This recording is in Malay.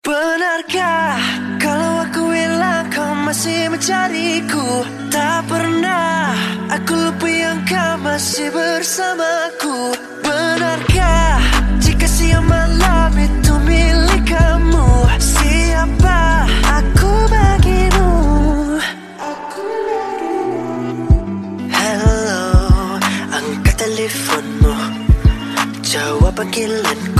Benarkah kalau aku bilang kau masih mencariku? Tak pernah aku lupa yang kau masih bersamaku. Benarkah jika siang malam itu milik kamu? Siapa aku bagimu? Hello, angkat teleponmu, jawab panggilanku.